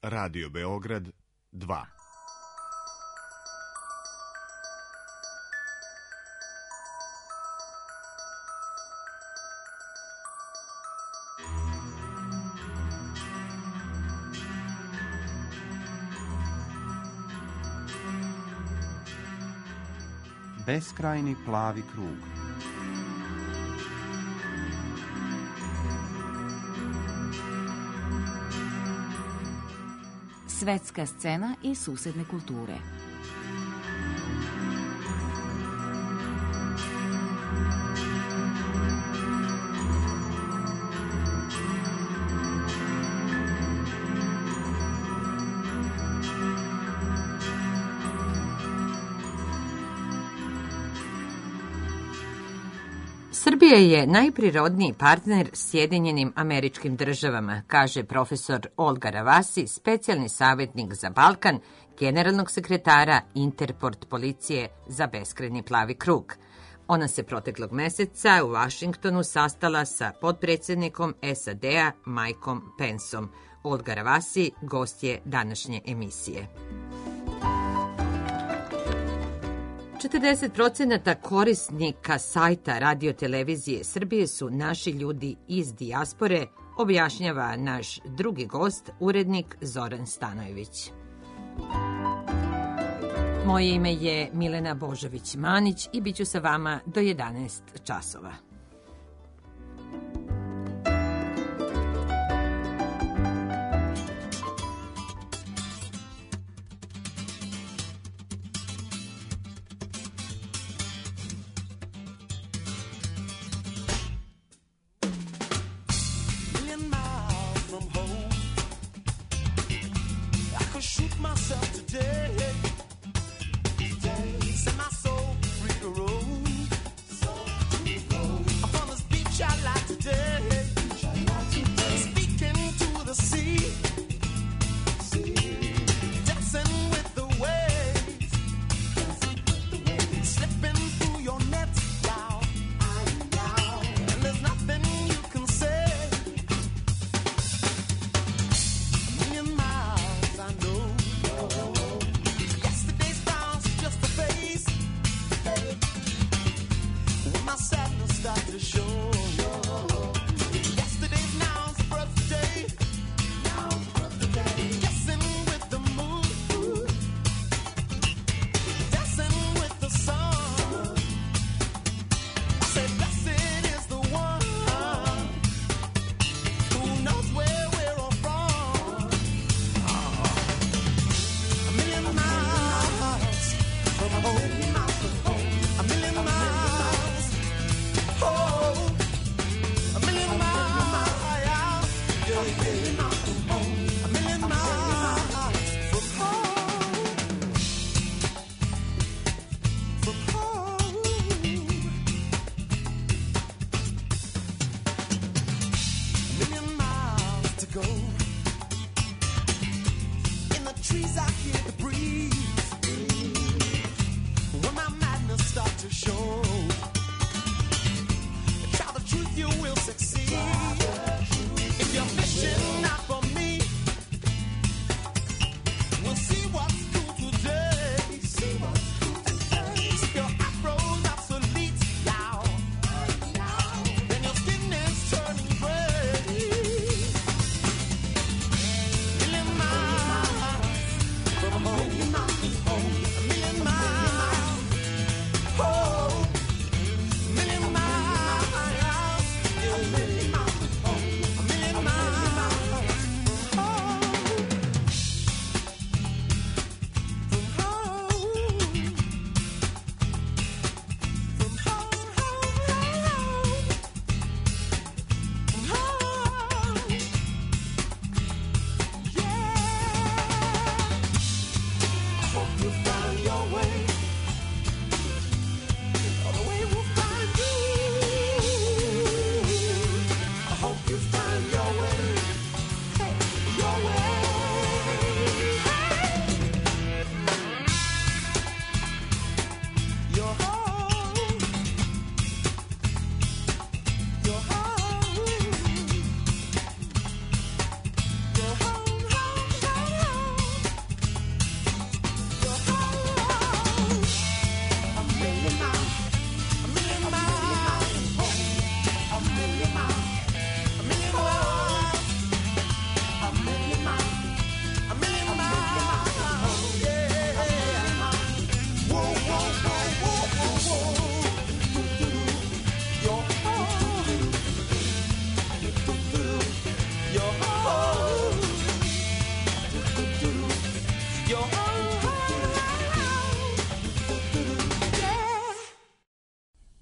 Radio Beograd 2. Beskrajni plavi krug. Svetska scena i susedne kulture. Srbija je najprirodniji partner Sjedinjenim Američkim Državama, kaže profesor Olga Ravasi, specijalni savjetnik za Balkan, generalnog sekretara Interport policije za beskrajni plavi krug. Ona se proteklog meseca u Vašingtonu sastala sa potpredsjednikom SAD-a Mikeom Penceom. Olga Ravasi gost je današnje emisije. 40% korisnika sajta radiotelevizije Srbije su naši ljudi iz dijaspore, objašnjava naš drugi gost, urednik Zoran Stanojević. Moje ime je Milena Božović-Manić i bit ću sa vama do 11 časova.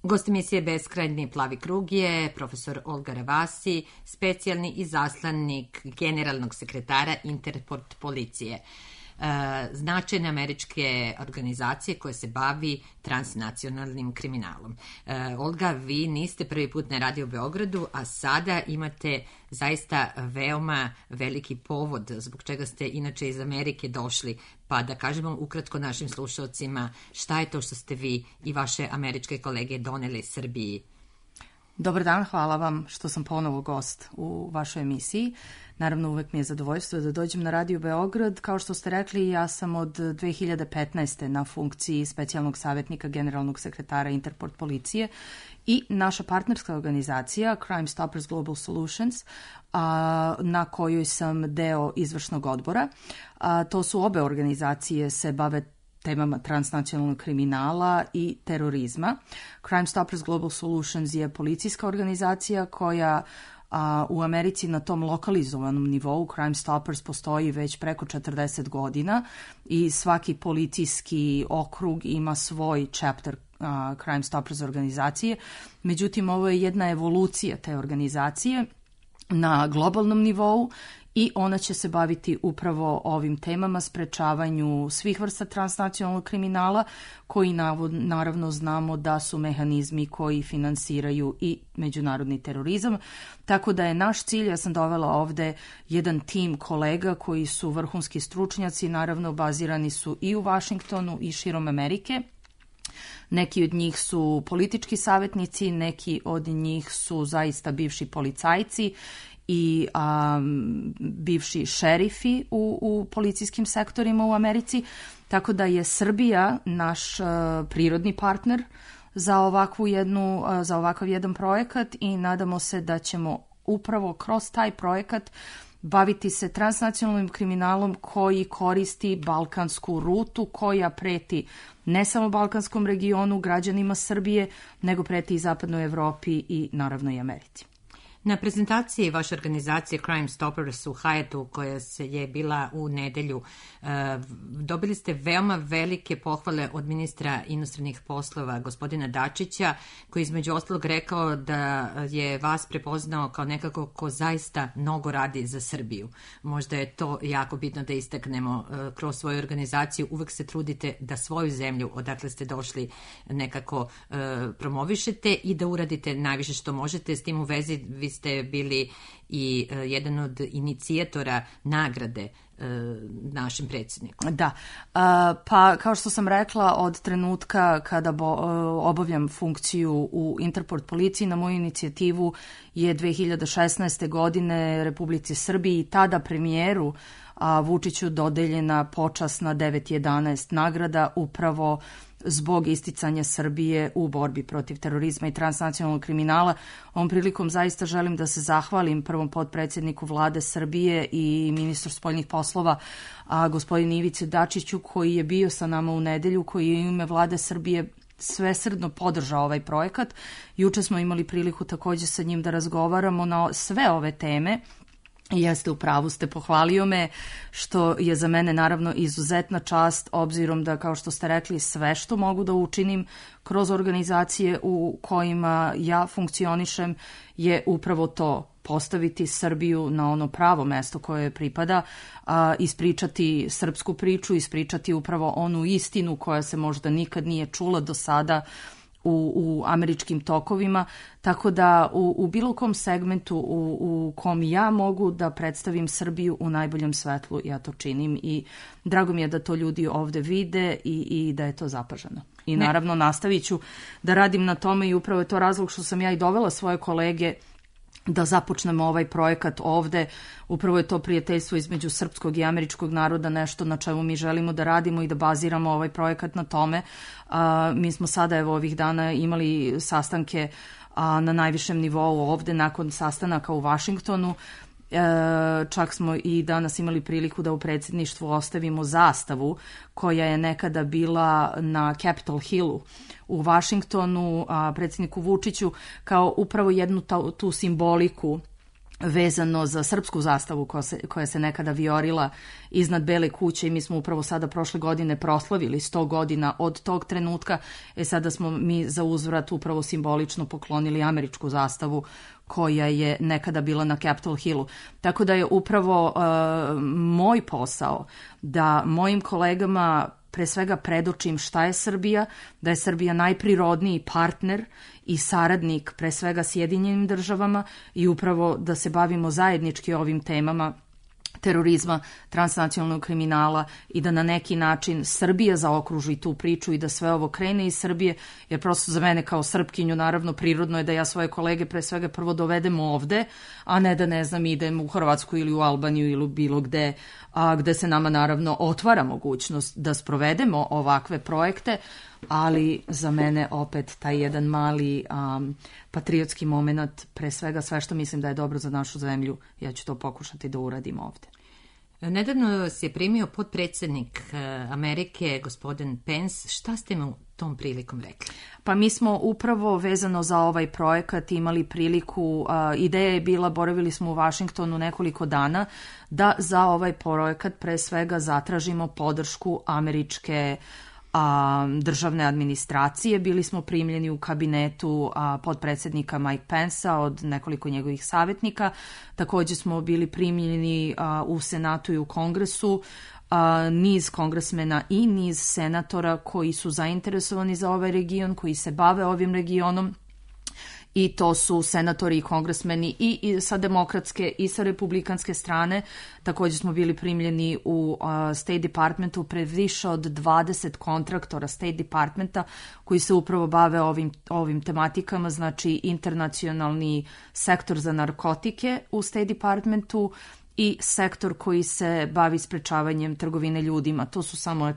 Gost emisije Beskrajni plavi krug je profesor Olga Ravasi, specijalni izaslanik generalnog sekretara Interport policije, značajne američke organizacije koja se bavi transnacionalnim kriminalom. Olga, vi niste prvi put na Radio Beogradu, a sada imate zaista veoma veliki povod zbog čega ste inače iz Amerike došli, pa da kažemo ukratko našim slušalcima šta je to što ste vi i vaše američke kolege doneli Srbiji. Dobar dan, hvala vam što sam ponovo gost u vašoj emisiji. Naravno, uvek mi je zadovoljstvo da dođem na Radio Beograd. Kao što ste rekli, ja sam od 2015. na funkciji specijalnog savjetnika generalnog sekretara Interport policije i naša partnerska organizacija Crime Stoppers Global Solutions, na kojoj sam deo izvršnog odbora. To su obe organizacije se bave temama transnacionalnog kriminala i terorizma. Crime Stoppers Global Solutions je policijska organizacija koja u Americi na tom lokalizovanom nivou Crime Stoppers postoji već preko 40 godina i svaki policijski okrug ima svoj chapter Crime Stoppers organizacije. Međutim, ovo je jedna evolucija te organizacije na globalnom nivou i ona će se baviti upravo ovim temama, sprečavanju svih vrsta transnacionalnog kriminala, koji naravno znamo da su mehanizmi koji finansiraju i međunarodni terorizam. Tako da je naš cilj, ja sam dovela ovde jedan tim kolega koji su vrhunski stručnjaci, naravno bazirani su i u Vašingtonu i širom Amerike. Neki od njih su politički savjetnici, neki od njih su zaista bivši policajci i bivši šerifi u policijskim sektorima u Americi, tako da je Srbija naš prirodni partner za ovakav jedan projekat i nadamo se da ćemo upravo kroz taj projekat baviti se transnacionalnim kriminalom koji koristi balkansku rutu koja preti ne samo balkanskom regionu, građanima Srbije, nego preti i zapadnoj Evropi i naravno i Americi. Na prezentaciji vaše organizacije Crime Stoppers u Hyatttu, koja je bila u nedelju, dobili ste veoma velike pohvale od ministra inostranih poslova, gospodina Dačića, koji između ostalog rekao da je vas prepoznao kao nekako ko zaista mnogo radi za Srbiju. Možda je to jako bitno da istaknemo kroz svoju organizaciju. Uvek se trudite da svoju zemlju, odakle ste došli, nekako promovišete i da uradite najviše što možete. S tim u vezi vi ste bili i jedan od inicijatora nagrade našem predsjedniku. Da, pa kao što sam rekla, od trenutka kada obavljam funkciju u Interport policiji, na moju inicijativu je 2016. godine Republici Srbiji i tada premijeru Vučiću dodeljena počasna 9.11 nagrada upravo zbog isticanja Srbije u borbi protiv terorizma i transnacionalnog kriminala. Ovom prilikom zaista želim da se zahvalim prvom potpredsjedniku Vlade Srbije i ministru spoljnih poslova gospodinu Ivici Dačiću, koji je bio sa nama u nedelju, koji je u ime Vlade Srbije svesrdno podržao ovaj projekat. Juče smo imali priliku također sa njim da razgovaramo na sve ove teme. Jeste, u pravu ste, pohvalio me, što je za mene naravno izuzetna čast, obzirom da, kao što ste rekli, sve što mogu da učinim kroz organizacije u kojima ja funkcionišem je upravo to, postaviti Srbiju na ono pravo mesto koje je pripada, ispričati srpsku priču, ispričati upravo onu istinu koja se možda nikad nije čula do sada u američkim tokovima, tako da u bilo kom segmentu u kom ja mogu da predstavim Srbiju u najboljem svetlu, ja to činim i drago mi je da to ljudi ovde vide i da je to zapaženo. I naravno nastavit ću da radim na tome i upravo je to razlog što sam ja i dovela svoje kolege da započnemo ovaj projekat ovde. Upravo je to prijateljstvo između srpskog i američkog naroda, nešto na čemu mi želimo da radimo i da baziramo ovaj projekat na tome. Mi smo sada, evo, ovih dana imali sastanke na najvišem nivou ovde nakon sastanaka u Vašingtonu. Čak smo i danas imali priliku da u predsjedništvu ostavimo zastavu koja je nekada bila na Capitol Hillu u Vašingtonu, predsjedniku Vučiću, kao upravo jednu tu simboliku vezano za srpsku zastavu koja se nekada vijorila iznad Bele kuće i mi smo upravo sada prošle godine proslavili 100 godina od tog trenutka. Sada smo mi za uzvrat upravo simbolično poklonili američku zastavu koja je nekada bila na Capitol Hillu. Tako da je upravo moj posao da mojim kolegama pre svega predočim šta je Srbija, da je Srbija najprirodniji partner i saradnik pre svega Sjedinjenim državama i upravo da se bavimo zajednički ovim temama terorizma, transnacionalnog kriminala i da na neki način Srbija zaokruži tu priču i da sve ovo krene iz Srbije, jer prosto za mene kao Srpkinju naravno prirodno je da ja svoje kolege pre svega prvo dovedem ovde, a ne da idem u Hrvatsku ili u Albaniju ili bilo gde, gde se nama naravno otvara mogućnost da sprovedemo ovakve projekte, ali za mene opet taj jedan mali patriotski moment, pre svega sve što mislim da je dobro za našu zemlju, ja ću to pokušati da uradim ovde. Nedavno se je primio potpredsjednik Amerike, gospodin Pence. Šta ste mu tom prilikom rekli? Pa mi smo upravo vezano za ovaj projekat imali priliku, ideja je bila, boravili smo u Vašingtonu nekoliko dana, da za ovaj projekat pre svega zatražimo podršku američke državne administracije. Bili smo primljeni u kabinetu potpredsjednika Mike Pence-a od nekoliko njegovih savjetnika. Također smo bili primljeni u Senatu i u Kongresu, niz kongresmena i niz senatora koji su zainteresovani za ovaj region, koji se bave ovim regionom. I to su senatori i kongresmeni i sa demokratske i sa republikanske strane. Također smo bili primljeni u State Departmentu pred više od 20 kontraktora State Departmenta koji se upravo bave ovim tematikama, znači internacionalni sektor za narkotike u State Departmentu i sektor koji se bavi sprečavanjem trgovine ljudima. To su samo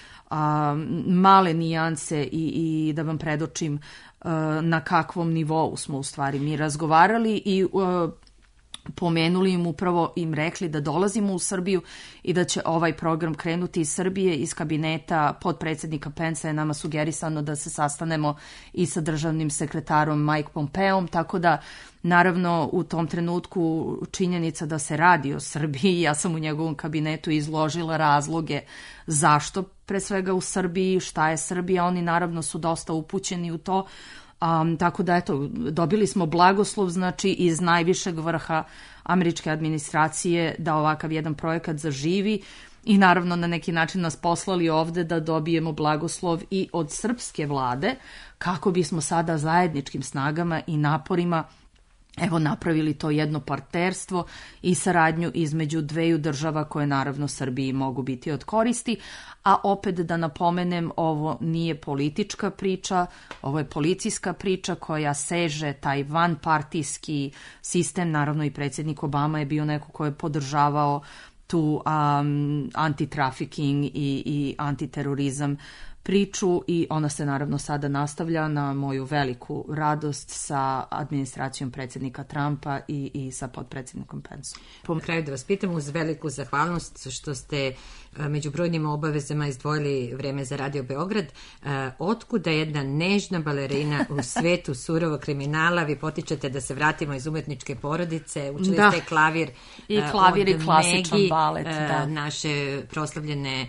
male nijanse i da vam predočim na kakvom nivou smo u stvari mi razgovarali i pomenuli im, upravo im rekli da dolazimo u Srbiju i da će ovaj program krenuti iz Srbije. Iz kabineta potpredsjednika Pence je nama sugerisano da se sastanemo i sa državnim sekretarom Mike Pompeom, tako da naravno u tom trenutku činjenica da se radi o Srbiji, ja sam u njegovom kabinetu izložila razloge zašto pre svega u Srbiji, šta je Srbija, oni naravno su dosta upućeni u to. Tako da eto, dobili smo blagoslov znači iz najvišeg vrha američke administracije da ovakav jedan projekat zaživi i naravno na neki način nas poslali ovde da dobijemo blagoslov i od srpske vlade kako bismo sada zajedničkim snagama i naporima napravili to jedno partnerstvo i saradnju između dveju država koje naravno Srbiji mogu biti od koristi, a opet da napomenem, ovo nije politička priča, ovo je policijska priča koja seže taj vanpartijski sistem, naravno i predsjednik Obama je bio neko ko je podržavao tu antitrafiking i antiterorizam priču i ona se naravno sada nastavlja na moju veliku radost sa administracijom predsjednika Trumpa i sa potpredsjednikom Pence. Po kraju da vas pitam, uz veliku zahvalnost što ste među brojnim obavezama izdvojili vreme za Radio Beograd, otkuda jedna nežna balerina u svetu surovog kriminala? Vi potičete da se vratimo iz umetničke porodice, učili ste klavir i klasičan balet, naše proslavljene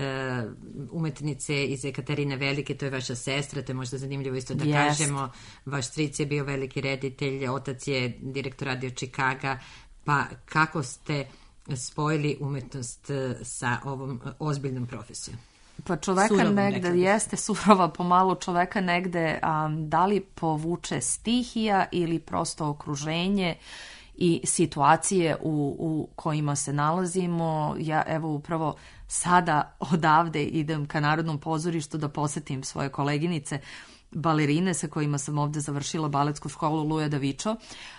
umetnice iz Ekaterine Velike, to je vaša sestra, to je možda zanimljivo isto da kažemo. Vaš stric je bio veliki reditelj, otac je direktor Radio Chicaga, pa kako ste spojili umetnost sa ovom ozbiljnom profesijom? Pa čoveka negde jeste surova pomalo, čoveka negde da li povuče stihija ili prosto okruženje i situacije u kojima se nalazimo. Ja evo upravo sada odavde idem ka Narodnom pozorištu da posetim svoje koleginice balerine sa kojima sam ovde završila baletsku školu Luja Davičo.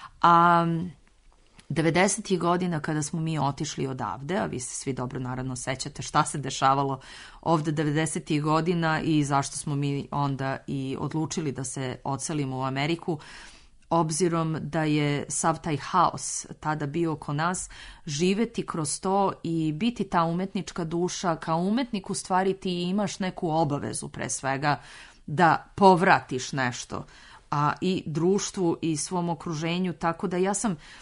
90. godina kada smo mi otišli odavde, a vi se svi dobro naravno sećate šta se dešavalo ovde 90. godina i zašto smo mi onda i odlučili da se odselimo u Ameriku, obzirom da je sav taj haos tada bio oko nas, živeti kroz to i biti ta umetnička duša, kao umetnik u stvari ti imaš neku obavezu pre svega da povratiš nešto i društvu i svom okruženju, tako da ja sam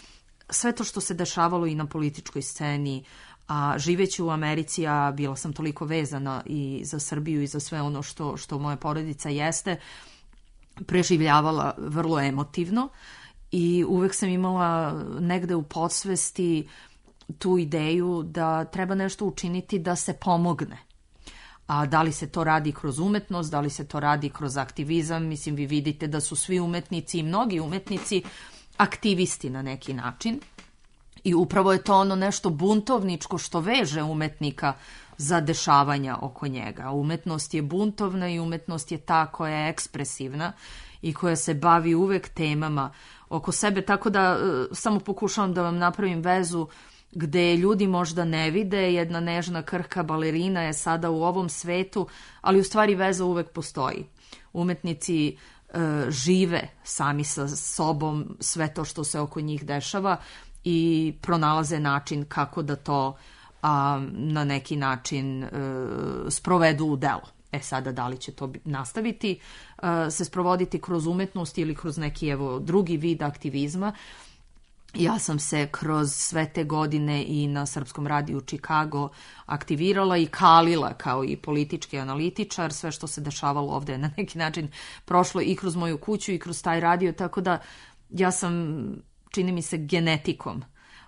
sve to što se dešavalo i na političkoj sceni, a živeći u Americi, a bila sam toliko vezana i za Srbiju i za sve ono što moja porodica jeste, preživljavala vrlo emotivno i uvek sam imala negde u podsvesti tu ideju da treba nešto učiniti da se pomogne. A da li se to radi kroz umetnost, da li se to radi kroz aktivizam, mislim vi vidite da su svi umetnici i mnogi umetnici aktivisti na neki način. I upravo je to ono nešto buntovničko što veže umetnika za dešavanja oko njega. Umetnost je buntovna i umetnost je ta koja je ekspresivna i koja se bavi uvek temama oko sebe, tako da samo pokušavam da vam napravim vezu gde ljudi možda ne vide, jedna nežna krhka balerina je sada u ovom svetu, ali u stvari veza uvek postoji. Umetnici žive sami sa sobom sve to što se oko njih dešava i pronalaze način kako da to na neki način sprovedu u delo. Sada, da li će to nastaviti se sprovoditi kroz umetnost ili kroz neki drugi vid aktivizma. Ja sam se kroz sve te godine i na Srpskom radiju Chicago aktivirala i kalila kao i politički analitičar. Sve što se dešavalo ovde je na neki način prošlo i kroz moju kuću i kroz taj radio, tako da ja sam, čini mi se, genetikom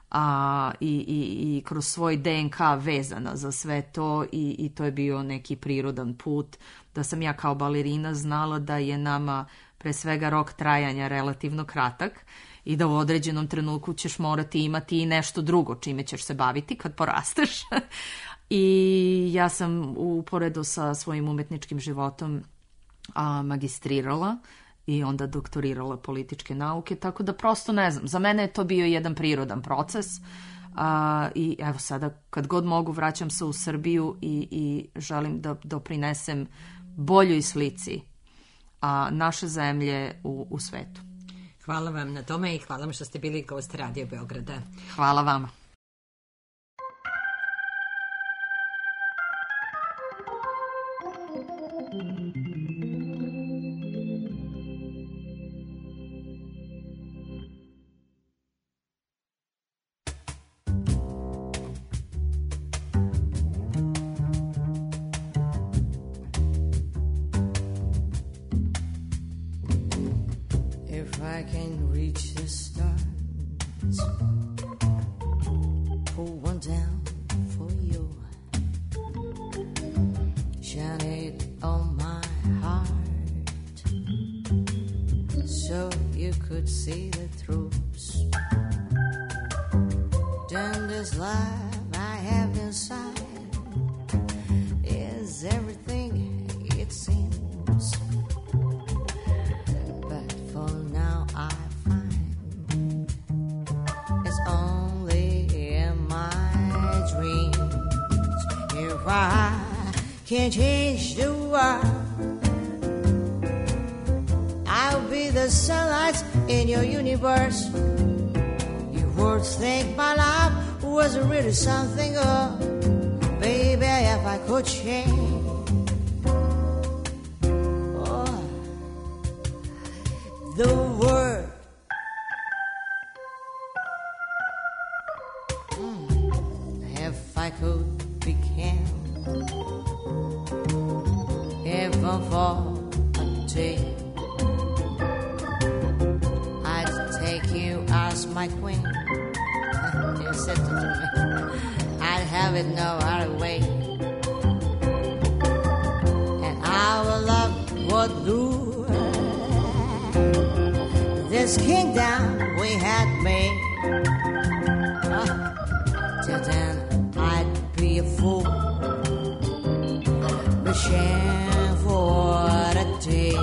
i kroz svoj DNK vezana za sve to i to je bio neki prirodan put da sam ja kao balerina znala da je nama pre svega rok trajanja relativno kratak i da u određenom trenutku ćeš morati imati i nešto drugo čime ćeš se baviti kad porasteš. I ja sam uporedo sa svojim umetničkim životom magistrirala i onda doktorirala političke nauke, tako da prosto ne znam, za mene je to bio jedan prirodan proces i evo sada kad god mogu vraćam se u Srbiju i želim da doprinesem boljoj slici naše zemlje u svetu. Hvala vam na tome i hvala vam što ste bili gost Radio Beograda. Hvala vama. Can't change the world. I'll be the sunlight in your universe. Your words think my life was really something. Oh, baby, if I could change, oh, the world. If I could be heaven for a day, I'd take you as my queen. You said to me, I'd have it no other way, and our love would rule this kingdom we had made. Till then, I'd be a fool, wishing for a day.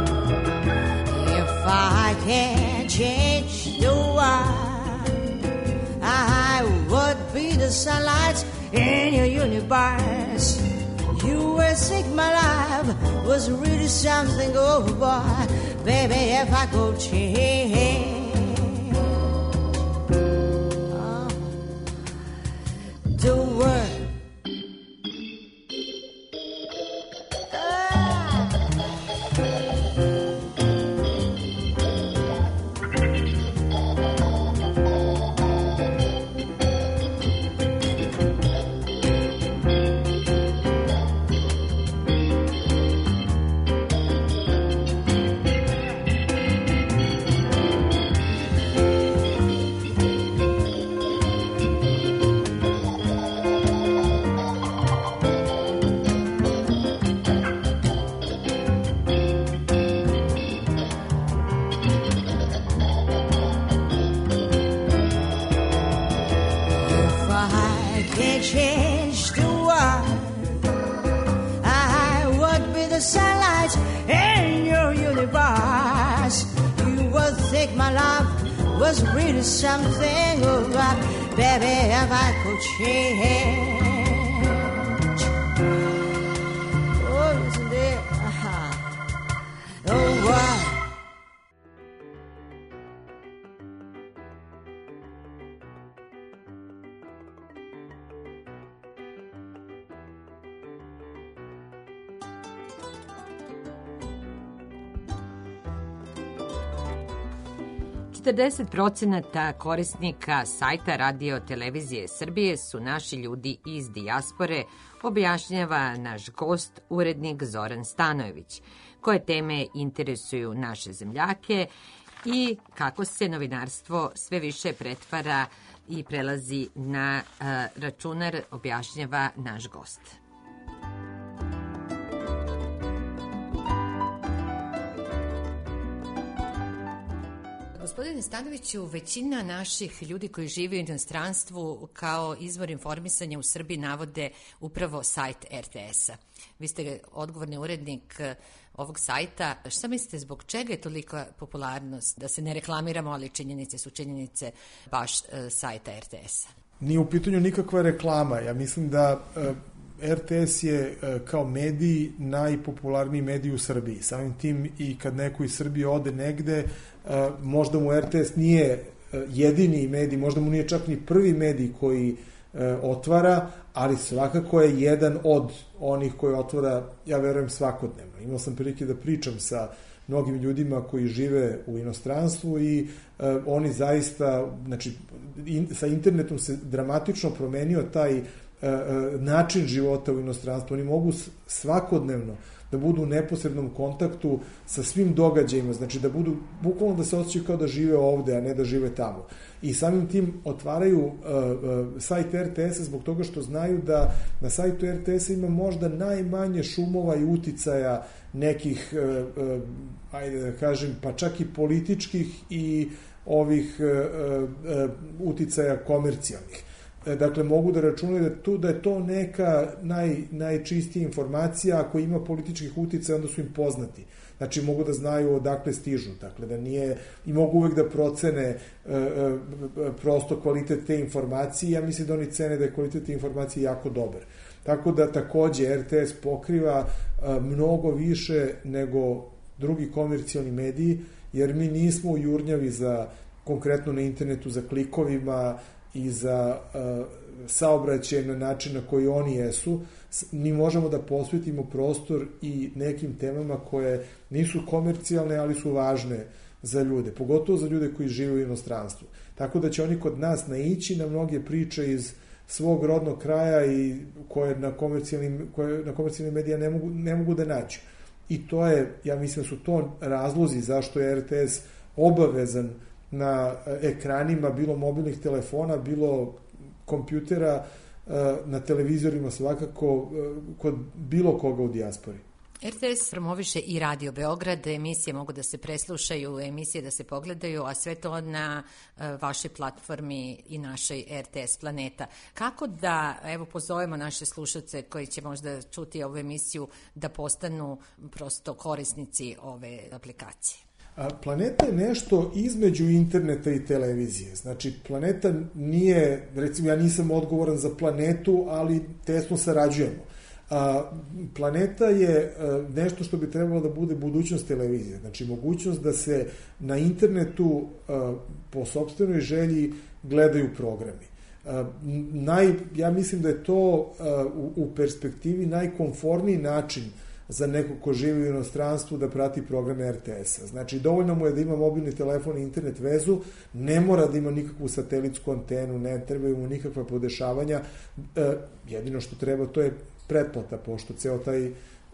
If I can't change the world, I would be the sunlight in your universe. You will think my life was really something. Oh boy, baby, if I could change, the world. was really something. Oh, baby, if I could change. Oh, isn't it? Oh, what? %40 korisnika sajta Radio Televizije Srbije su naši ljudi iz dijaspore, objašnjava naš gost, urednik Zoran Stanojević, koje teme interesuju naše zemljake i kako se novinarstvo sve više pretvara i prelazi na računar, objašnjava naš gost. Gospodine Stanoviću, većina naših ljudi koji žive u inostranstvu kao izvor informisanja u Srbiji navode upravo sajt RTS-a. Vi ste odgovorni urednik ovog sajta. Šta mislite, zbog čega je tolika popularnost, da se ne reklamiramo, ali činjenice su činjenice, baš sajta RTS-a? Nije u pitanju nikakva reklama. Ja mislim da RTS je kao medij najpopularniji medij u Srbiji. Samim tim i kad neko iz Srbije ode negde, možda mu RTS nije jedini medij, možda mu nije čak ni prvi medij koji otvara, ali svakako je jedan od onih koji otvara, ja verujem, svakodnevno. Imao sam prilike da pričam sa mnogim ljudima koji žive u inostranstvu i oni zaista, znači, sa internetom se dramatično promenio taj način života u inostranstvu. Oni mogu svakodnevno da budu u neposrednom kontaktu sa svim događajima, znači da budu, bukvalno da se osjećaju kao da žive ovde, a ne da žive tamo. I samim tim otvaraju sajt RTS-a zbog toga što znaju da na sajtu RTS-a ima možda najmanje šumova i uticaja nekih, ajde da kažem, pa čak i političkih i ovih uticaja komercijalnih. Dakle, mogu da računaju da je to neka najčistija informacija. Ako ima političkih uticaja, onda su im poznati. Znači, mogu da znaju odakle stižu. Dakle, da nije, i mogu uvek da procene prosto kvalitet te informacije. Ja mislim da oni cene da je kvalitet te informacije jako dobar. Tako da, takođe, RTS pokriva mnogo više nego drugi komercijalni mediji, jer mi nismo u jurnjavi za, konkretno na internetu, za klikovima i za saobraćaj na način na koji oni jesu. Mi možemo da posvetimo prostor i nekim temama koje nisu komercijalne, ali su važne za ljude, pogotovo za ljude koji žive u inostranstvu. Tako da će oni kod nas naići na mnoge priče iz svog rodnog kraja i koje na komercijalnim medija ne mogu da nađu. I to je, ja mislim da su to razlozi zašto je RTS obavezan na ekranima, bilo mobilnih telefona, bilo kompjutera, na televizorima svakako, kod bilo koga u dijaspori. RTS promoviše i Radio Beograd, emisije mogu da se preslušaju, emisije da se pogledaju, a sve to na vašoj platformi i našoj RTS Planeta. Kako da, evo, pozovemo naše slušalce koji će možda čuti ovu emisiju da postanu prosto korisnici ove aplikacije? Planeta je nešto između interneta i televizije. Znači, Planeta nije, recimo, ja nisam odgovoran za Planetu, ali tesno sarađujemo. Planeta je nešto što bi trebalo da bude budućnost televizije. Znači, mogućnost da se na internetu po sopstvenoj želji gledaju programi. Ja mislim da je to u perspektivi najkomforniji način za nekog ko živi u inostranstvu da prati programe RTS-a. Znači, dovoljno mu je da ima mobilni telefon i internet vezu, ne mora da ima nikakvu satelitsku antenu, ne trebaju mu nikakva podešavanja. Jedino što treba, to je pretplata, pošto ceo taj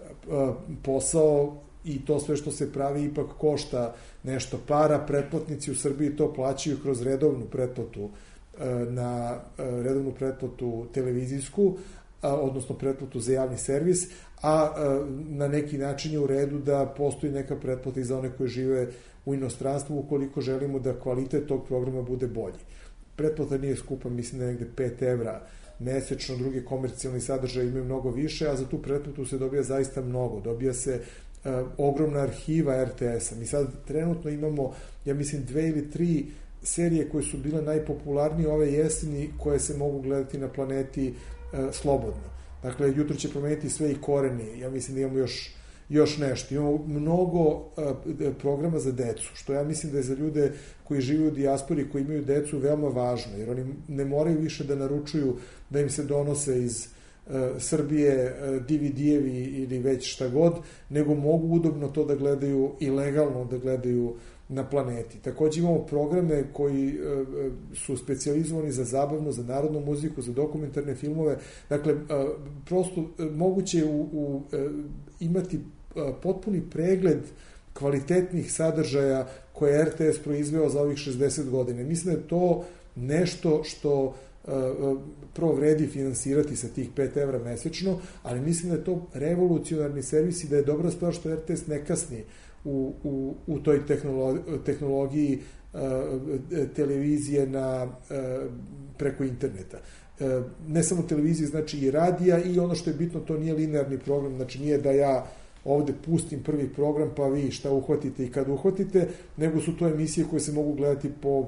posao i to sve što se pravi ipak košta nešto para. Pretplatnici u Srbiji to plaćaju kroz redovnu pretplatu, na redovnu pretplatu televizijsku, odnosno pretplatu za javni servis, a na neki način je u redu da postoji neka pretplata i za one koji žive u inostranstvu ukoliko želimo da kvalitet tog programa bude bolji. Pretplata nije skupa, mislim da je negde 5 evra mesečno, drugi komercijalni sadržaj imaju mnogo više, a za tu pretplatu se dobija zaista mnogo. Dobija se ogromna arhiva RTS-a. Mi sad trenutno imamo, ja mislim, 2 ili 3 serije koje su bile najpopularnije ove jeseni, koje se mogu gledati na planeti slobodno. Dakle, jutro će promeniti sve i koreni. Ja mislim da imamo još nešto. Imamo mnogo programa za decu, što ja mislim da je za ljude koji žive u dijaspori, koji imaju decu, veoma važno, jer oni ne moraju više da naručuju da im se donose iz Srbije DVD-evi ili već šta god, nego mogu udobno to da gledaju i legalno da gledaju na planeti. Takođe imamo programe koji su specijalizovani za zabavnu, za narodnu muziku, za dokumentarne filmove. Dakle, prosto moguće je imati potpuni pregled kvalitetnih sadržaja koje je RTS proizveo za ovih 60 godina. Mislim da je to nešto što prvo vredi finansirati sa tih 5 evra mesečno, ali mislim da je to revolucionarni servis i da je dobra stvar što RTS ne kasni u toj tehnologiji televizije preko interneta. Ne samo televizije, znači i radija, i ono što je bitno, to nije linearni program, znači nije da ja ovde pustim prvi program pa vi šta uhvatite i kad uhvatite, nego su to emisije koje se mogu gledati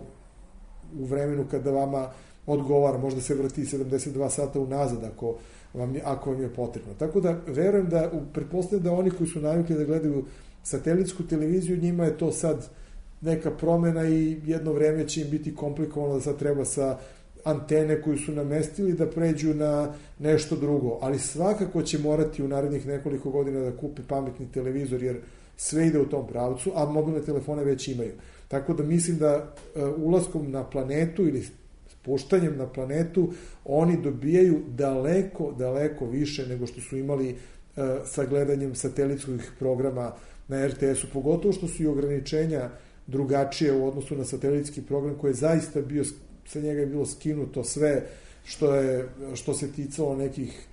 u vremenu kada vama odgovara, možda se vrati 72 sata unazad ako vam je potrebno. Tako da verujem pretpostavljam da oni koji su navikli da gledaju satelitsku televiziju, njima je to sad neka promena i jedno vreme će im biti komplikovano da sad treba sa antene koju su namestili da pređu na nešto drugo, ali svakako će morati u narednih nekoliko godina da kupe pametni televizor, jer sve ide u tom pravcu, a mobilne telefone već imaju. Tako da mislim da ulaskom na planetu ili spuštanjem na planetu oni dobijaju daleko više nego što su imali sa gledanjem satelitskih programa na RTS-u, pogotovo što su i ograničenja drugačije u odnosu na satelitski program koji je zaista bio, sa njega je bilo skinuto sve što se ticalo nekih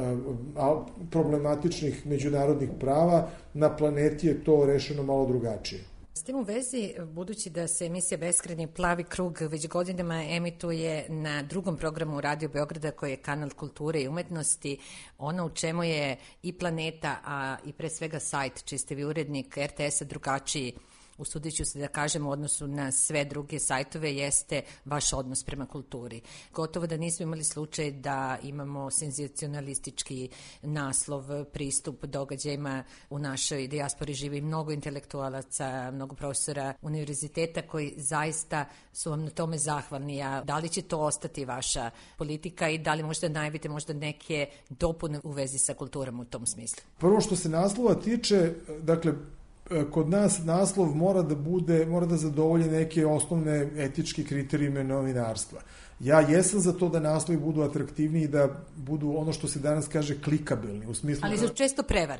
problematičnih međunarodnih prava. Na planeti je to rešeno malo drugačije. S tim u vezi, budući da se emisija Beskrajni plavi krug već godinama emituje na drugom programu Radio Beograda koji je kanal kulture i umetnosti, ono u čemu je i planeta, a i pre svega sajt, čiji ste vi urednik RTS-a drugačiji, usudit ću se da kažem u odnosu na sve druge sajtove, jeste vaš odnos prema kulturi. Gotovo da nismo imali slučaj da imamo senzacionalistički naslov, pristup događajima. U našoj dijaspori živi mnogo intelektualaca, mnogo profesora univerziteta koji zaista su vam na tome zahvalni. A da li će to ostati vaša politika i da li možda najavite možda neke dopune u vezi sa kulturom u tom smislu? Prvo što se naslova tiče, dakle, kod nas naslov mora da zadovolje neke osnovne etičke kriterijume novinarstva. Ja jesam za to da naslovi budu atraktivniji i da budu ono što se danas kaže klikabilni. U smislu ali su često prevara.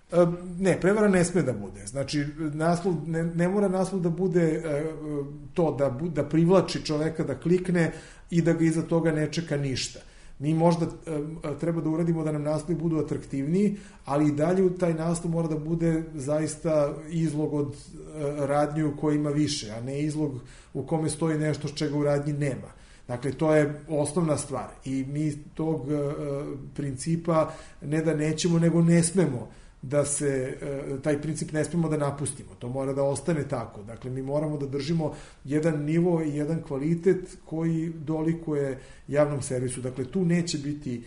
Ne, prevara ne sme da bude. Znači, naslov, ne mora naslov da bude to da privlači čoveka da klikne i da ga iza toga ne čeka ništa. Mi možda treba da uradimo da nam naslovi budu atraktivniji, ali i dalje taj naslov mora da bude zaista izlog od radnje u kojoj ima više, a ne izlog u kome stoji nešto s čega u radnji nema. Dakle, to je osnovna stvar i mi tog principa ne da nećemo, nego ne smemo da se, taj princip ne smemo da napustimo, to mora da ostane tako. Dakle, mi moramo da držimo jedan nivo i jedan kvalitet koji dolikuje javnom servisu. Dakle, tu neće biti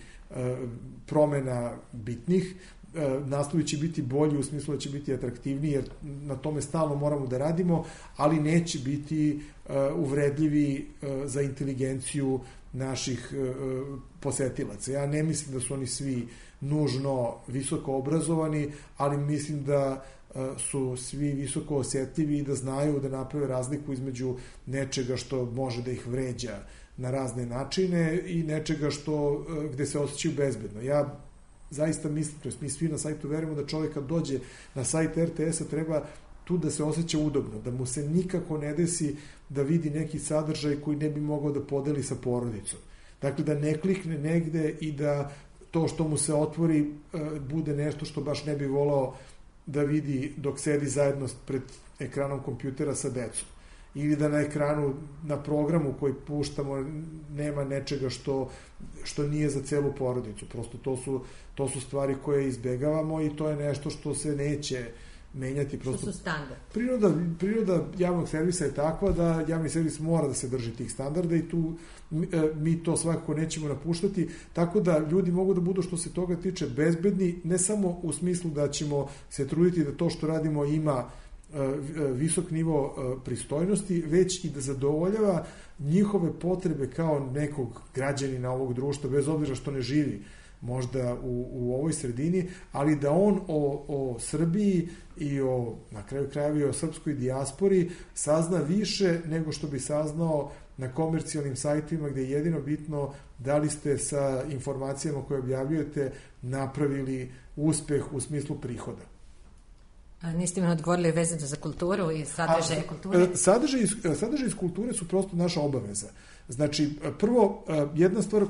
promena bitnih, naslovi će biti bolji u smislu da će biti atraktivniji, jer na tome stalno moramo da radimo, ali neće biti uvredljivi za inteligenciju naših posetilaca. Ja ne mislim da su oni svi nužno visoko obrazovani, ali mislim da su svi visoko osjetljivi i da znaju da naprave razliku između nečega što može da ih vređa na razne načine i nečega gde se osjećaju bezbedno. Ja zaista mislim, to jest mi svi na sajtu verujemo da čovjek kad dođe na sajt RTS-a treba tu da se osjeća udobno, da mu se nikako ne desi da vidi neki sadržaj koji ne bi mogao da podeli sa porodicom. Dakle, da ne klikne negde i da to što mu se otvori bude nešto što baš ne bi volao da vidi dok sedi zajedno pred ekranom kompjutera sa decom. Ili da na ekranu, na programu koji puštamo nema nečega što nije za celu porodicu. Prosto to su stvari koje izbegavamo i to je nešto što se neće menjati. Što su standard? Priroda javnog servisa je takva da javni servis mora da se drži tih standarda i tu mi to svakako nećemo napuštati, tako da ljudi mogu da budu što se toga tiče bezbedni, ne samo u smislu da ćemo se truditi da to što radimo ima visok nivo pristojnosti, već i da zadovoljava njihove potrebe kao nekog građanina ovog društva, bez obzira što ne živi možda u ovoj sredini, ali da on o Srbiji i na kraju krajeva o srpskoj dijaspori sazna više nego što bi saznao na komercijalnim sajtima, gde je jedino bitno da li ste sa informacijama koje objavljujete napravili uspeh u smislu prihoda. Niste mi odgovorili vezano za kulturu i sadržaje kulture? Sadržaj iz kulture su prosto naša obaveza. Znači, prvo, jedna stvar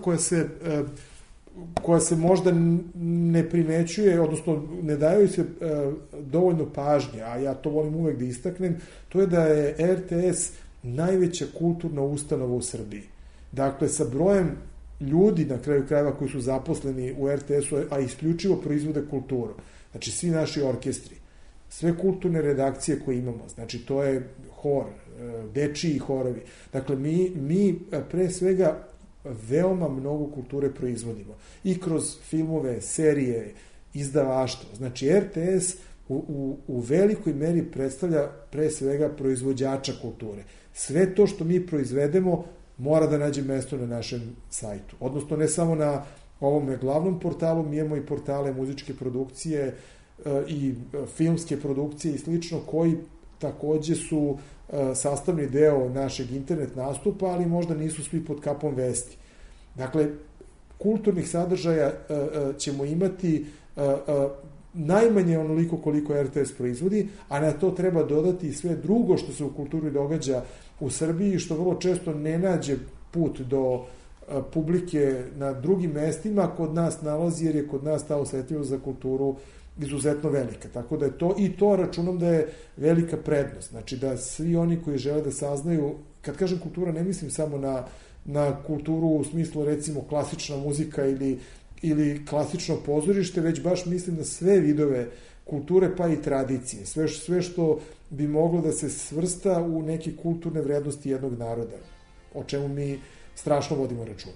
koja se možda ne primećuje, odnosno ne daju se dovoljno pažnje, a ja to volim uvek da istaknem, to je da je RTS najveća kulturna ustanova u Srbiji. Dakle, sa brojem ljudi na kraju krajeva koji su zaposleni u RTS-u, a isključivo proizvode kulturu. Znači, svi naši orkestri, sve kulturne redakcije koje imamo, znači to je hor, dečiji horovi. Dakle, mi pre svega veoma mnogo kulture proizvodimo. I kroz filmove, serije, izdavaštvo. Znači, RTS u velikoj meri predstavlja pre svega proizvođača kulture. Sve to što mi proizvedemo mora da nađe mesto na našem sajtu. Odnosno, ne samo na ovome glavnom portalu, mi imamo i portale muzičke produkcije i filmske produkcije i slično, koji takođe su sastavni deo našeg internet nastupa, ali možda nisu svi pod kapom vesti. Dakle, kulturnih sadržaja ćemo imati najmanje onoliko koliko RTS proizvodi, a na to treba dodati i sve drugo što se u kulturi događa u Srbiji, što vrlo često ne nađe put do publike na drugim mestima, kod nas nalazi, jer je kod nas ta osetljivost za kulturu izuzetno velika. Tako da je to, i to računam da je velika prednost. Znači da svi oni koji žele da saznaju, kad kažem kultura, ne mislim samo na kulturu u smislu recimo klasična muzika ili klasično pozorište, već baš mislim da sve vidove kulture pa i tradicije, sve što bi moglo da se svrsta u neke kulturne vrednosti jednog naroda, o čemu mi strašno vodimo računa.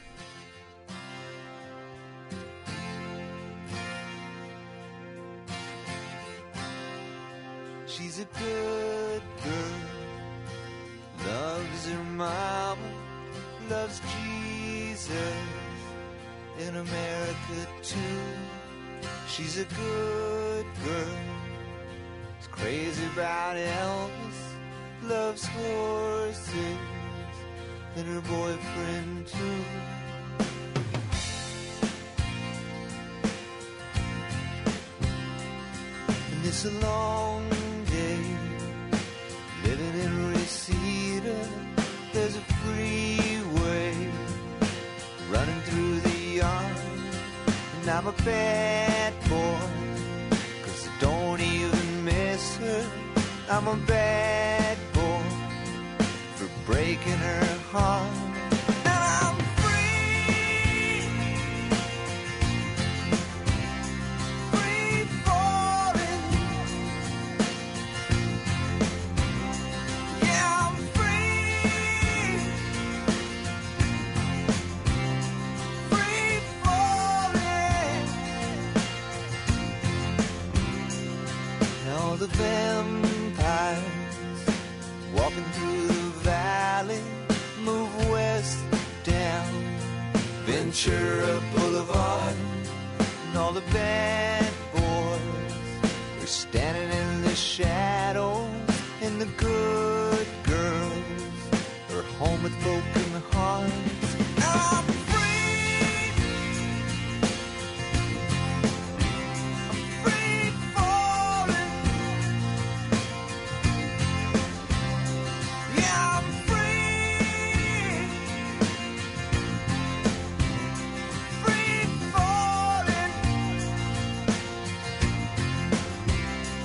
She's a good girl, loves her mama, loves Jesus, in America too. She's a good girl, is crazy about Elvis, loves horses, and her boyfriend too. And it's a long day, living in Reseda. There's a freeway running through the yard, and I'm a bad boy, 'cause I don't even miss her. I'm a bad boy for breaking her heart. And I'm free, free falling. Yeah, I'm free, free falling. All the vampires walking through the valley move west down Ventura Boulevard, and all the bad boys are standing in the shadows, and the good girls are home with broken hearts. I'm free, I'm free falling. Yeah, I'm free, free falling.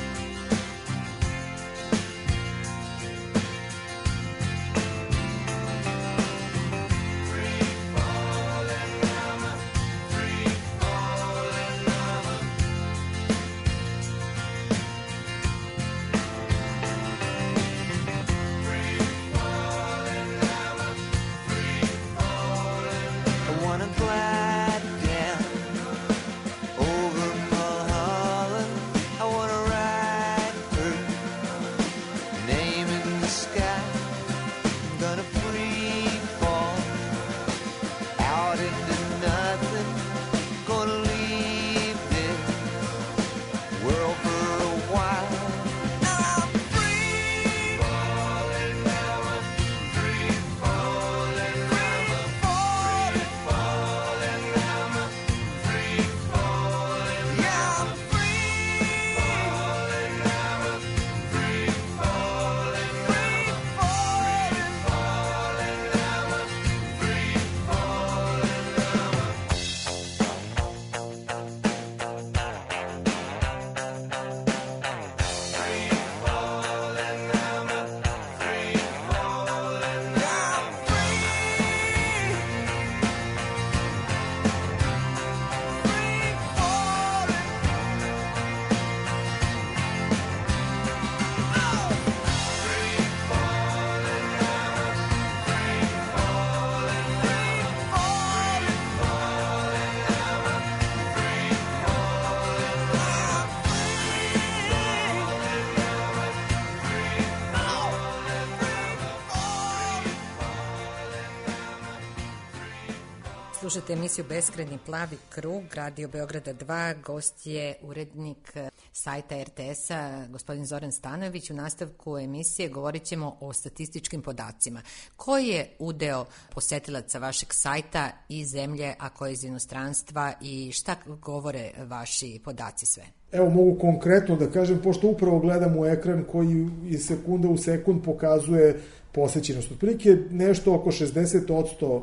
Slušate emisiju Beskrajni plavi krug, Radio Beograda 2, gost je urednik sajta RTS-a, gospodin Zoran Stanojević. U nastavku emisije govorit ćemo o statističkim podacima. Koji je udeo posetilaca vašeg sajta iz zemlje, a koje iz inostranstva i šta govore vaši podaci sve? Evo, mogu konkretno da kažem, pošto upravo gledam u ekran koji iz sekunde u sekund pokazuje posećenost. Otprilike nešto oko 60%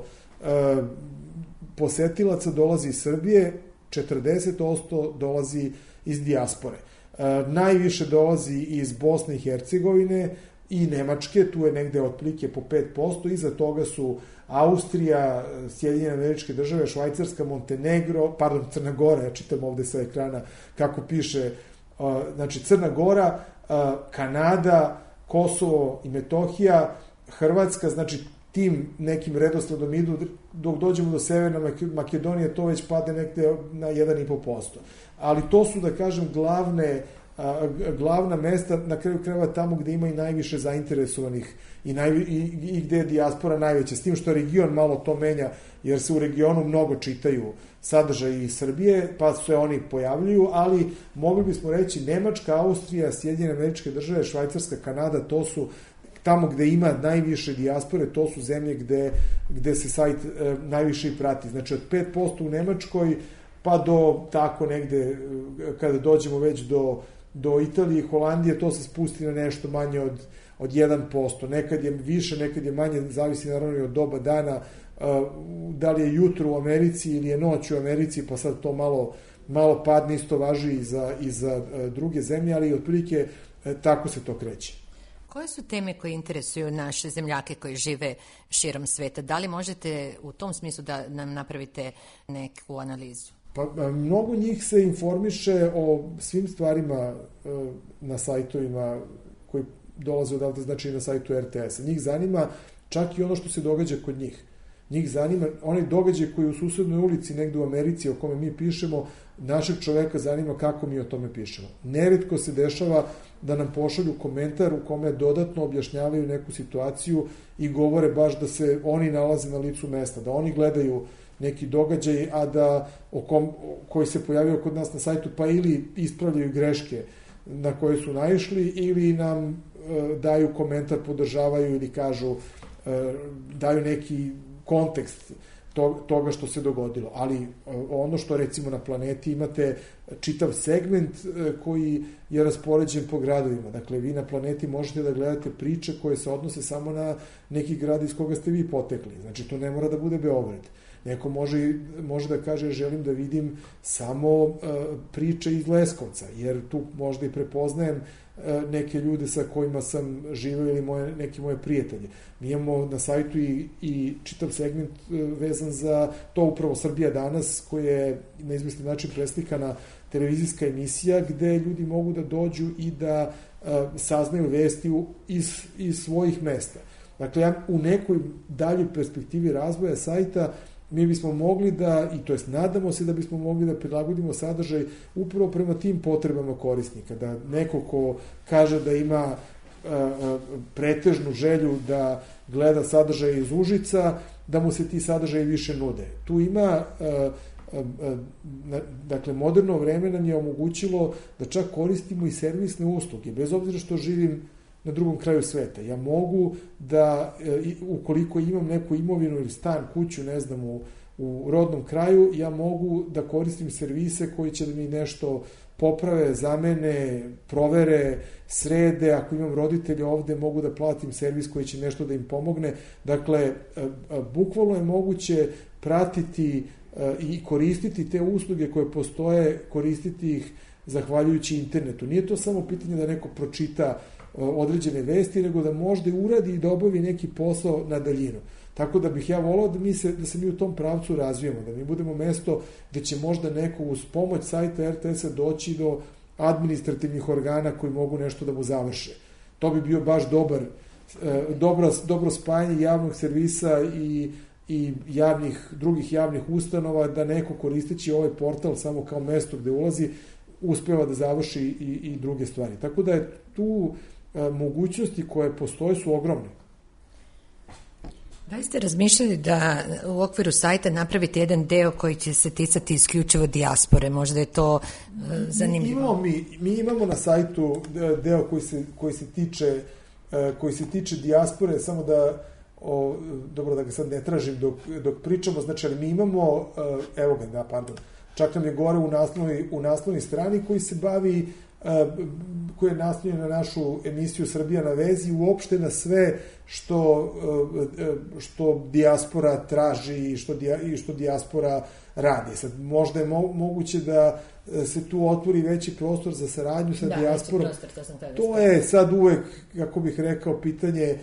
posetilaca dolazi iz Srbije, 40% dolazi iz dijaspore. Najviše dolazi iz Bosne i Hercegovine i Nemačke, tu je negde otprilike po 5%, iza toga su Austrija, Sjedinjene Američke Države, Švajcarska, Crna Gora, ja čitam ovde sa ekrana kako piše, znači Crna Gora, Kanada, Kosovo i Metohija, Hrvatska, znači tim nekim redosledom idu, dok dođemo do Severne Makedonije, to već pade nekde na 1,5%. Ali to su, da kažem, glavna mesta, na kraju krajeva tamo gde ima i najviše zainteresovanih i gde je dijaspora najveća. S tim što region malo to menja, jer se u regionu mnogo čitaju sadržaji iz Srbije, pa se oni pojavljuju, ali mogli bismo reći Nemačka, Austrija, Sjedinjene Američke Države, Švajcarska, Kanada, to su tamo gde ima najviše dijaspore, to su zemlje gde se sajt najviše i prati. Znači od 5% u Nemačkoj pa do tako negde, kada dođemo već do Italije i Holandije, to se spusti na nešto manje od 1%. Nekad je više, nekad je manje, zavisi naravno i od doba dana, da li je jutro u Americi ili je noć u Americi, pa sad to malo padne, isto važi i za druge zemlje, ali otprilike tako se to kreće. Koje su teme koje interesuju naše zemljake koji žive širom sveta? Da li možete u tom smislu da nam napravite neku analizu? Pa mnogo njih se informiše o svim stvarima na sajtovima koji dolaze odavde, znači na sajtu RTS-a. Njih zanima čak i ono što se događa kod njih. Njih zanima onaj događaj koji u susednoj ulici negde u Americi o kome mi pišemo, našeg čoveka zanima kako mi o tome pišemo. Neretko se dešava da nam pošalju komentar u kome dodatno objašnjavaju neku situaciju i govore baš da se oni nalaze na licu mesta, da oni gledaju neki događaj, a koji se pojavio kod nas na sajtu, pa ili ispravljaju greške na koje su naišli, ili nam daju komentar, podržavaju ili kažu, daju neki kontekst toga što se dogodilo. Ali ono što recimo na Planeti imate čitav segment koji je raspoređen po gradovima. Dakle, vi na Planeti možete da gledate priče koje se odnose samo na neki grad iz koga ste vi potekli. Znači, to ne mora da bude Beograd. Neko može da kaže želim da vidim samo priče iz Leskovca, jer tu možda i prepoznajem neke ljude sa kojima sam živeo ili neki moje prijatelje. Mi imamo na sajtu i čitav segment vezan za to upravo Srbija danas, koja je na izvestan način preslikana televizijska emisija gde ljudi mogu da dođu i da saznaju vesti iz svojih mesta. Dakle, u nekoj daljoj perspektivi razvoja sajta mi bismo mogli to jest nadamo se da bismo mogli da prilagodimo sadržaj upravo prema tim potrebama korisnika, da neko ko kaže da ima pretežnu želju da gleda sadržaj iz Užica, da mu se ti sadržaji više nude. Tu ima, dakle, moderno vreme nam je omogućilo da čak koristimo i servisne usluge, bez obzira što živim na drugom kraju sveta. Ja mogu da, ukoliko imam neku imovinu ili stan, kuću, ne znam, u rodnom kraju, ja mogu da koristim servise koji će da mi nešto poprave, zamene, provere, srede. Ako imam roditelje ovde, mogu da platim servis koji će nešto da im pomogne. Dakle, bukvalno je moguće pratiti i koristiti te usluge koje postoje, koristiti ih zahvaljujući internetu. Nije to samo pitanje da neko pročita određene vesti, nego da možda uradi i da obavi neki posao na daljinu. Tako da bih ja volao da se mi u tom pravcu razvijemo, da mi budemo mesto gde će možda neko uz pomoć sajta RTS-a doći do administrativnih organa koji mogu nešto da mu završe. To bi bio baš dobro spajanje javnog servisa i drugih javnih ustanova, da neko koristeći ovaj portal samo kao mesto gde ulazi, uspeva da završi i druge stvari. Tako da je tu mogućnosti koje postoje su ogromne. Da li ste razmišljali da u okviru sajta napravite jedan deo koji će se ticati isključivo dijaspore? Možda je to zanimljivo. Mi imamo na sajtu deo koji se tiče dijaspore, samo da dobro da ga sad ne tražim dok pričamo, znači, ali mi imamo, evo ga, čak nam je gore u naslovnoj strani koji se bavi, koji je naslonjen na našu emisiju Srbija na vezi, uopšte na sve što dijaspora traži i što dijaspora radi. Sad, možda je moguće da se tu otvori veći prostor za saradnju sa dijasporom. To je sad uvek, kako bih rekao, pitanje.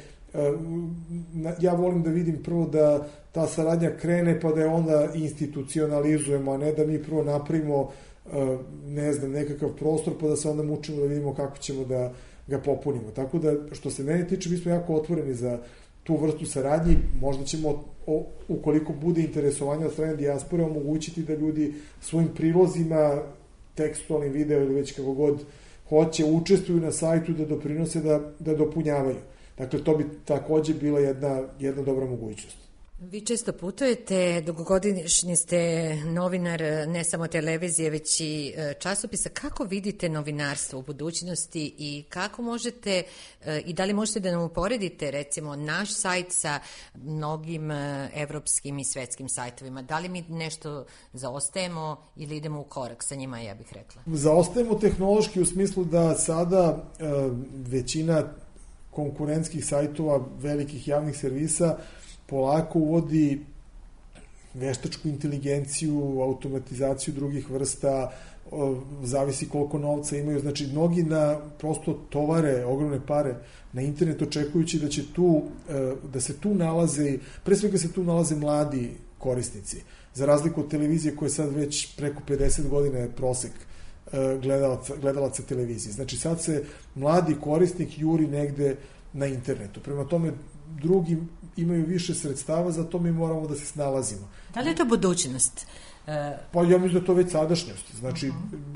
Ja volim da vidim prvo da ta saradnja krene, pa da je onda institucionalizujemo, a ne da mi prvo napravimo nekakav prostor, pa da se onda mučimo da vidimo kako ćemo da ga popunimo. Tako da, što se mene tiče, mi smo jako otvoreni za tu vrstu saradnji. Možda ćemo, ukoliko bude interesovanje od strane dijaspore, omogućiti da ljudi svojim prilozima, tekstualnim, video ili već kako god hoće, učestvuju na sajtu, da doprinose, da dopunjavaju. Dakle, to bi takođe bila jedna dobra mogućnost. Vi često putujete, dugogodišnji ste novinar ne samo televizije, već i časopisa. Kako vidite novinarstvo u budućnosti i kako možete, i da li možete da nam uporedite, recimo, naš sajt sa mnogim evropskim i svetskim sajtovima? Da li mi nešto zaostajemo ili idemo u korak sa njima, ja bih rekla? Zaostajemo tehnološki u smislu da sada većina konkurentskih sajtova velikih javnih servisa polako uvodi veštačku inteligenciju, automatizaciju drugih vrsta, zavisi koliko novca imaju. Znači, mnogi prosto tovare ogromne pare na internet, očekujući da se tu nalaze, pre svega se tu nalaze mladi korisnici. Za razliku od televizije koja je sad već preko 50 godina je prosek gledalaca televizije. Znači, sad se mladi korisnik juri negde na internetu. Prema tome, drugi imaju više sredstava, zato mi moramo da se snalazimo. Da li je to budućnost? Pa ja mislim da to već sadašnjost. Znači,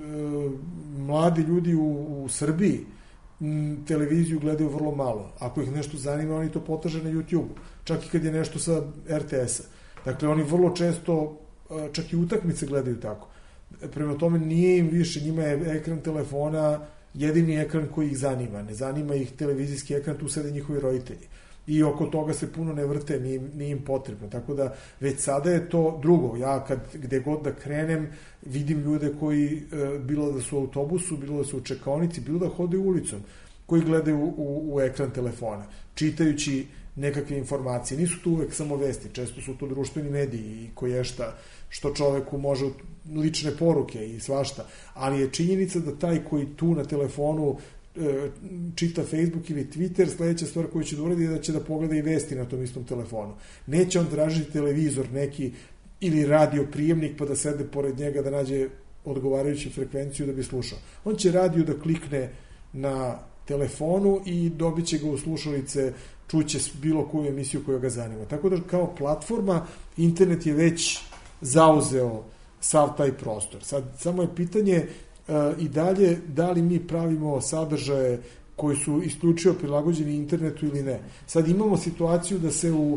mladi ljudi u Srbiji televiziju gledaju vrlo malo. Ako ih nešto zanima, oni to potraže na YouTube-u. Čak i kad je nešto sa RTS-a. Dakle, oni vrlo često, čak i utakmice gledaju tako. Prema tome, nije im više, njima je ekran telefona jedini ekran koji ih zanima. Ne zanima ih televizijski ekran, tu sede njihovi roditelji. I oko toga se puno ne vrte, nije im potrebno. Tako da, već sada je to drugo. Ja gde god da krenem, vidim ljude koji, bilo da su u autobusu, bilo da su u čekaonici, bilo da hode ulicom, koji gledaju u ekran telefona, čitajući nekakve informacije. Nisu tu uvek samo vesti, često su to društveni mediji i koješta što čoveku može, lične poruke i svašta. Ali je činjenica da taj koji tu na telefonu čita Facebook ili Twitter, sledeća stvar koju će da uradi je da će da pogleda i vesti na tom istom telefonu. Neće on tražiti televizor neki ili radio prijemnik pa da sede pored njega da nađe odgovarajuću frekvenciju da bi slušao. On će radio da klikne na telefonu i dobit će ga u slušalice, čuće bilo koju emisiju koja ga zanima. Tako da kao platforma internet je već zauzeo sav taj prostor. Sad, samo je pitanje i dalje da li mi pravimo sadržaje koji su isključivo prilagođeni internetu ili ne. Sad imamo situaciju da se u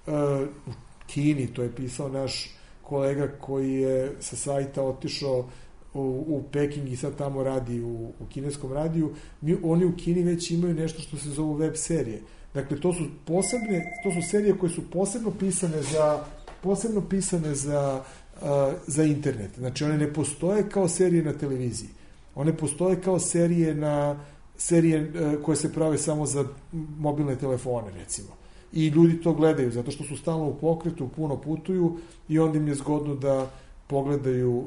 Kini, to je pisao naš kolega koji je sa sajta otišao u Peking i sad tamo radi u kineskom radiju, oni u Kini već imaju nešto što se zove web serije. Dakle, to su serije koje su posebno pisane za internet. Znači, one ne postoje kao serije na televiziji. One postoje kao serije koje se prave samo za mobilne telefone, recimo. I ljudi to gledaju, zato što su stalno u pokretu, puno putuju i onda im je zgodno da pogledaju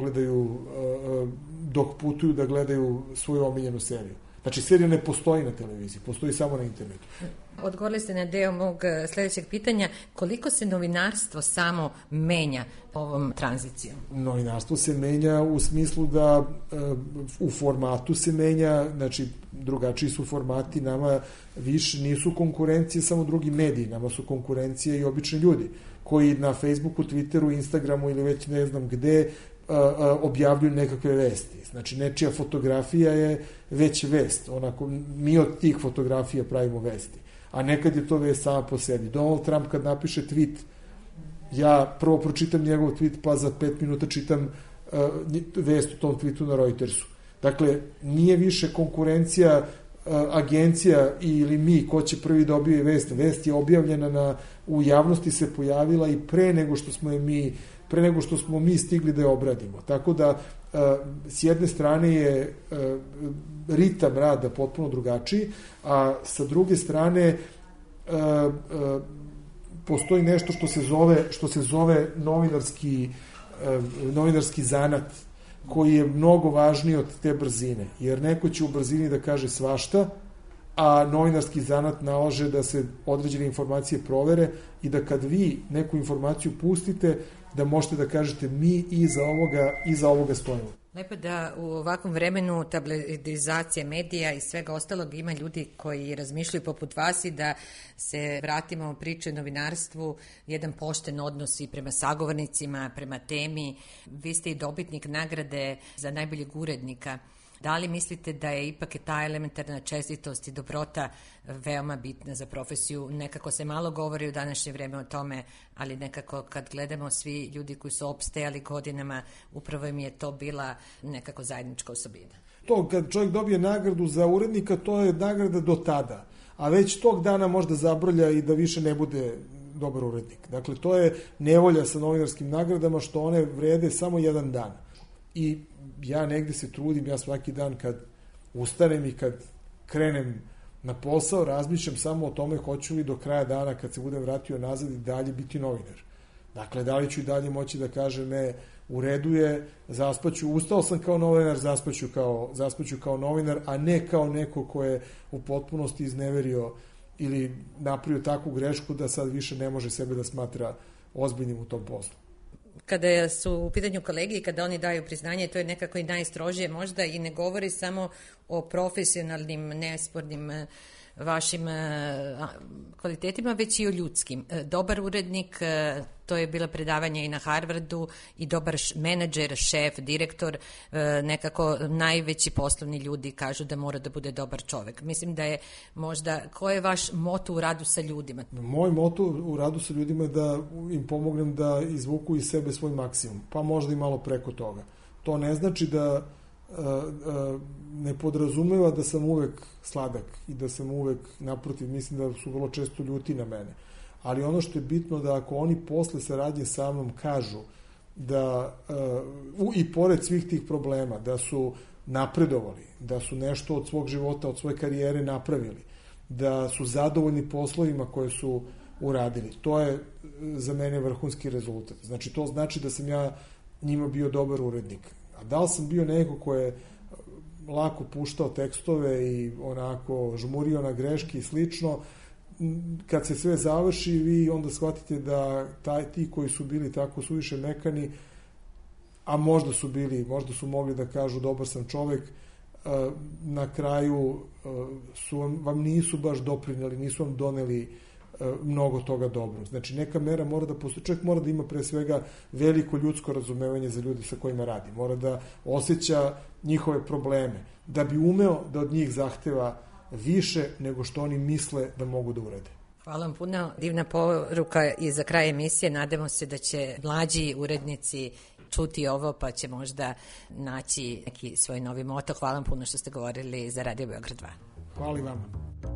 dok putuju, da gledaju svoju omiljenu seriju. Znači, serija ne postoji na televiziji, postoji samo na internetu. Odgovorili ste na deo mog sledećeg pitanja. Koliko se novinarstvo samo menja ovom tranzicijom? Novinarstvo se menja u smislu da u formatu se menja, znači drugačiji su formati, nama više nisu konkurencije samo drugi mediji, nama su konkurencije i obični ljudi koji na Facebooku, Twitteru, Instagramu ili već ne znam gde objavljuju nekakve vesti. Znači, nečija fotografija je već vest. Onako, mi od tih fotografija pravimo vesti. a nekad je to vest sama po sebi. Donald Trump kad napiše tweet, ja prvo pročitam njegov tweet, pa za 5 minuta čitam vest u tom tweetu na Reutersu. Dakle, nije više konkurencija agencija ili mi ko će prvi dobije vest. Vest je objavljena u javnosti, se pojavila i pre nego što smo mi stigli da je obradimo. Tako da s jedne strane je ritam rada potpuno drugačiji, a sa druge strane postoji nešto što se zove novinarski zanat, koji je mnogo važniji od te brzine, jer neko će u brzini da kaže svašta, a novinarski zanat nalaže da se određene informacije provere i da kad vi neku informaciju pustite, da možete da kažete mi iza ovoga stojimo. Lepo da u ovakvom vremenu tabloidizacije medija i svega ostalog ima ljudi koji razmišljaju poput vas i da se vratimo u priče o novinarstvu, jedan pošten odnos i prema sagovornicima, prema temi. Vi ste i dobitnik nagrade za najboljeg urednika. Da li mislite da je ipak ta elementarna čestitost i dobrota veoma bitna za profesiju? Nekako se malo govori u današnje vreme o tome, ali nekako kad gledamo svi ljudi koji su opstajali godinama, upravo im je to bila nekako zajednička osobina. To kad čovjek dobije nagradu za urednika, to je nagrada do tada, a već tog dana možda zabrlja i da više ne bude dobar urednik. Dakle, to je nevolja sa novinarskim nagradama, što one vrede samo jedan dan. I ja negde se trudim, ja svaki dan kad ustanem i kad krenem na posao, razmišljam samo o tome hoću li do kraja dana, kad se budem vratio nazad, i dalje biti novinar. Dakle, da li ću i dalje moći da kažem u redu je, zaspaću, ustao sam kao novinar, zaspaću kao novinar, a ne kao neko ko je u potpunosti izneverio ili napravio takvu grešku da sad više ne može sebe da smatra ozbiljnim u tom poslu. Kada su u pitanju kolegi i kada oni daju priznanje, to je nekako i najstrožije možda i ne govori samo o profesionalnim, nespornim vašim kvalitetima, već i o ljudskim. Dobar urednik, to je bilo predavanje i na Harvardu, i dobar menadžer, šef, direktor, nekako najveći poslovni ljudi kažu da mora da bude dobar čovek. Mislim da je možda, ko je vaš moto u radu sa ljudima? Moj moto u radu sa ljudima je da im pomognem da izvuku iz sebe svoj maksimum, pa možda i malo preko toga. To ne znači da ne podrazumeva da sam uvek sladak i da sam uvek naprotiv, mislim da su vrlo često ljuti na mene. Ali ono što je bitno da ako oni posle saradnje sa mnom kažu da i pored svih tih problema da su napredovali, da su nešto od svog života, od svoje karijere napravili, da su zadovoljni poslovima koje su uradili, to je za mene vrhunski rezultat. Znači, to znači da sam ja njima bio dobar urednik. A da li sam bio neko ko je lako puštao tekstove i onako žmurio na greške i slično, kad se sve završi, vi onda shvatite da ti koji su bili tako suviše mekani, a možda su mogli da kažu dobar sam čovek, na kraju vam nisu baš doprineli, nisu vam doneli mnogo toga dobro. Znači, neka mera mora da postoji. Čovjek mora da ima pre svega veliko ljudsko razumevanje za ljude sa kojima radi. Mora da osjeća njihove probleme, da bi umeo da od njih zahteva više nego što oni misle da mogu da urade. Hvala vam puno. Divna poruka i za kraj emisije. Nadamo se da će mlađi urednici čuti ovo, pa će možda naći neki svoj novi moto. Hvala vam puno što ste govorili za Radio Beograd 2. Hvala i vama.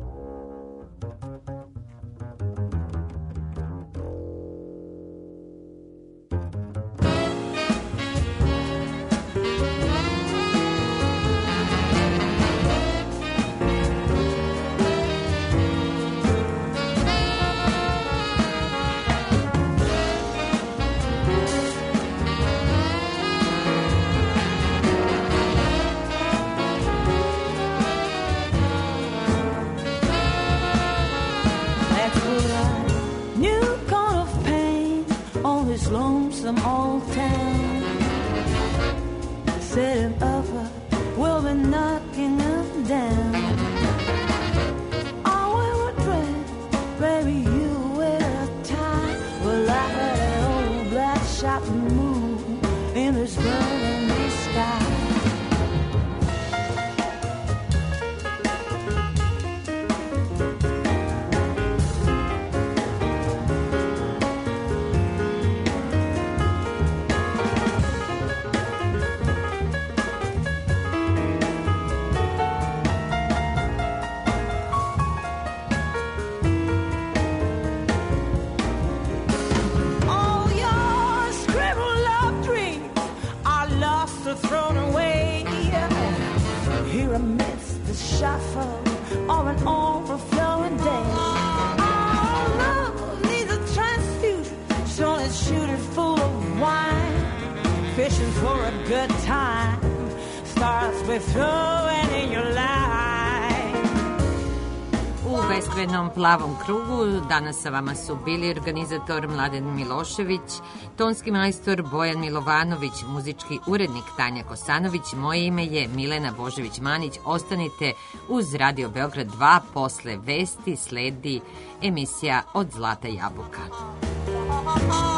Lonesome old town, setting up will be knocking them down. I wear a dress, baby, you wear a tie. Well, I had an old black shopping moon in this burning sky. amidst the shuffle or an overflowing day. Oh, love needs a transfusion, so let's shoot it full of wine. Fishing for a good time starts with throwing in your line. U beskrajnom plavom krugu danas sa vama su bili organizator Mladen Milošević, tonski majstor Bojan Milovanović, muzički urednik Tanja Kosanović. Moje ime je Milena Božević-Manić. Ostanite uz Radio Beograd 2, posle vesti sledi emisija Od zlata jabuka.